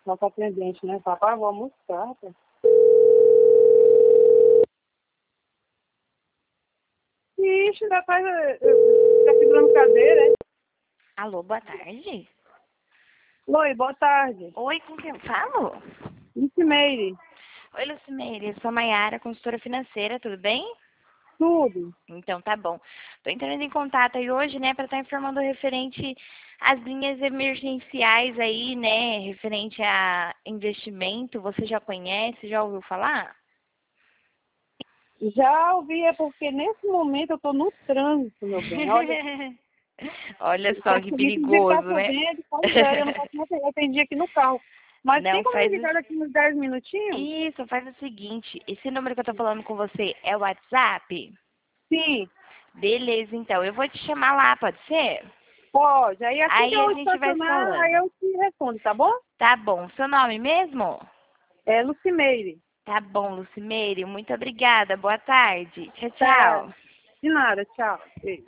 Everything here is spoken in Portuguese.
Nossa atendente, né? Papai, vou almoçar. Tá? Ixi, ainda tá segurando cadeira, hein? Alô, boa tarde. Oi, boa tarde. Oi, com quem eu falo? Lucimeire, Oi, Lucimeire, eu sou a Maiara, consultora financeira, tudo bem? tudo. Então tá bom. Tô entrando em contato aí hoje, né, para estar informando referente às linhas emergenciais aí, né, referente a investimento. Você já conhece, já ouviu falar? Já ouvi, é porque nesse momento eu tô no trânsito, meu bem. Olha, Olha só que praticamente o dia que tá perigoso, né? chovendo, pois é, eu não posso mais atender aqui no carro. Mas tem Não, como me faz ligar daqui uns 10 minutinhos? isso, faz o seguinte, esse número que eu tô falando com você é o WhatsApp? Sim, Beleza, então, eu vou te chamar lá, pode ser? pode. Aí assim que Aí a eu gente vai se estacionar, aí falando. eu te respondo, tá bom? Tá bom, seu nome mesmo? É Lucimeire. Tá bom, Lucimeire, muito obrigada, boa tarde. Tchau, Tá. tchau. De nada, tchau. Beijo.